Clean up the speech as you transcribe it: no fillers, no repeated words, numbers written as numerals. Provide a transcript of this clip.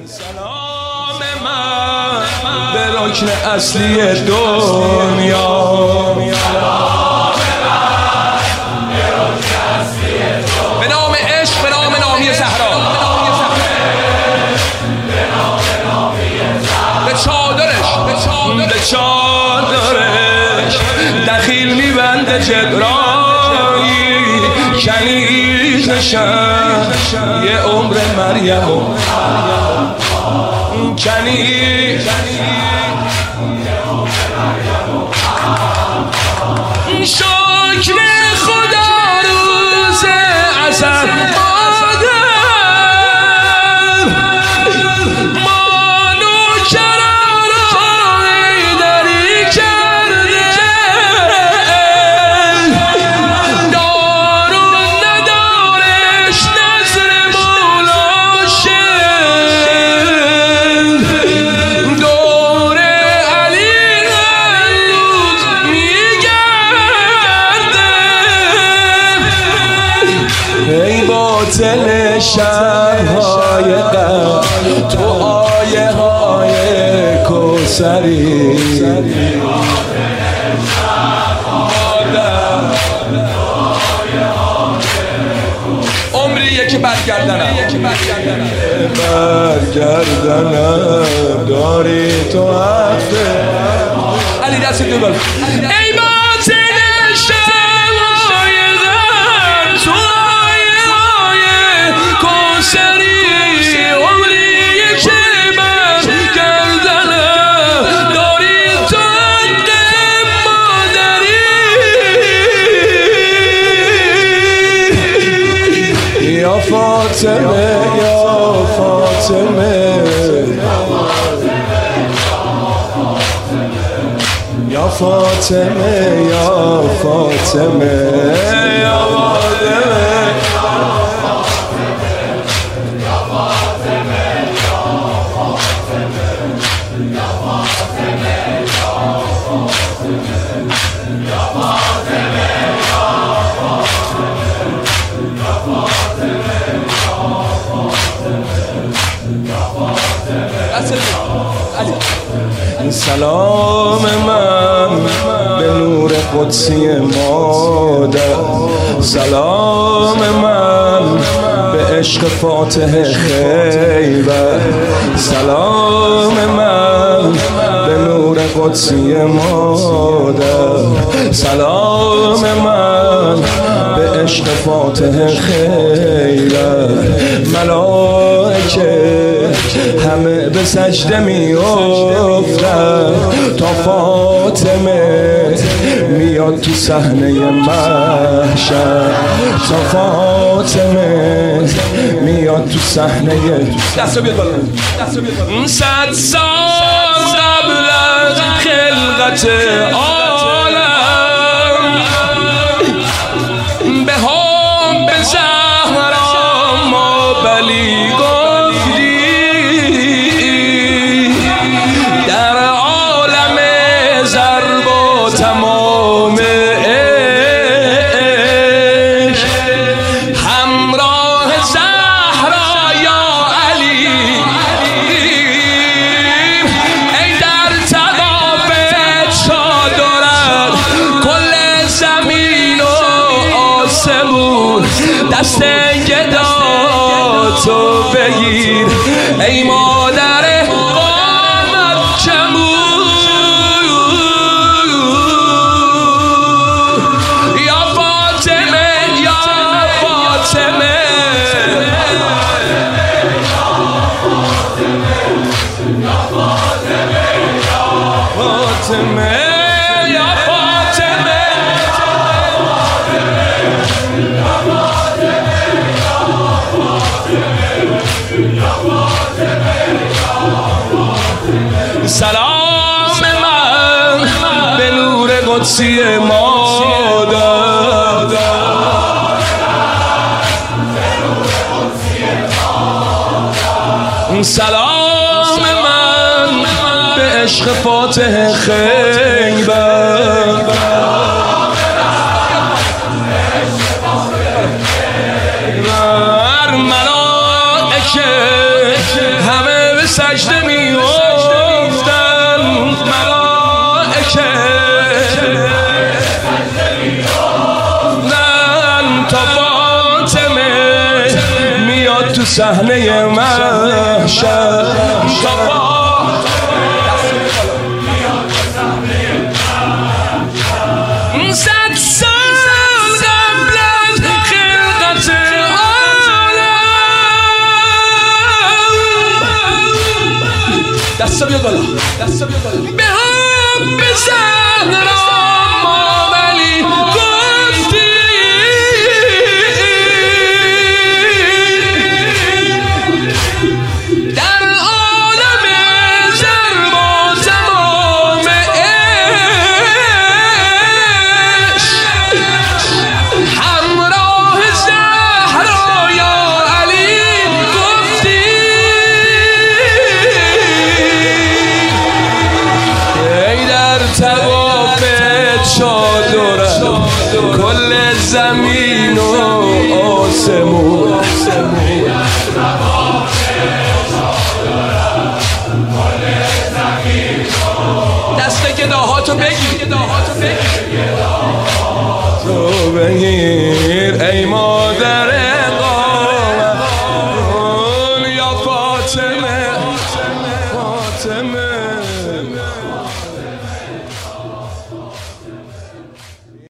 سلام من به رکن اصلی دنیا، به نام عشق، به نام نامی زهرا، به چادرش دخیل میبنده جبرائیل، کنیزشم یه عمر مریم شکر خدا روز ازل مادر مانو کرارای دری کرده، دارون ندارش نظر مولاشه، دور علی هنوز میگرده. ای باطل شبهای غم تو آیه های کوثری، عمریه که برگردنم داری تو هفته. علی دست دو بل. ای باطل شبهای غم تو آیه های کوثری، عمریه که برگردنم داری تو هفته مادری. یا فاطمه یا فاطمه یا فاطمه یا فاطمه یا سلام من به نور قدسی مادر، سلام من به عشق فاتح خیبر، سلام من به نور قدسی مادر، سلام من به عشق فاتح خیبر. ملائکه همه به سجده می افتن تا فاطمه میاد تو صحنه محشر، تا فاطمه میاد تو صحنه. دستو بیاد بالا. 100 سال قبل از خلقت عالم به هم به زهرا ما بلی گفتی، در عالم ضرب و تمام عشق همراه زهرا یا علی، ای در طوافت چادرت کل زمین و آسمون، دست گداتو بگیر ای مادر قامت جمون. یا فاطمه یا فاطمه فاطمه یا فاطمه سلام من به نور قدسی مادر، سلام من به عشق فاتح خیبر، ملائکه همه سجده می افتن ملائکه نه تا فاطمه میاد تو صحنه محشر صد سال قبل از خلقت عالم دستا بیاد بالا به هم به زهرا ما ولی گفتی در عالم زر با تمام همراه زهرا یا علی گفتی ای در طواف چادرم کل زمین و آسمون دست گداهاتو بگی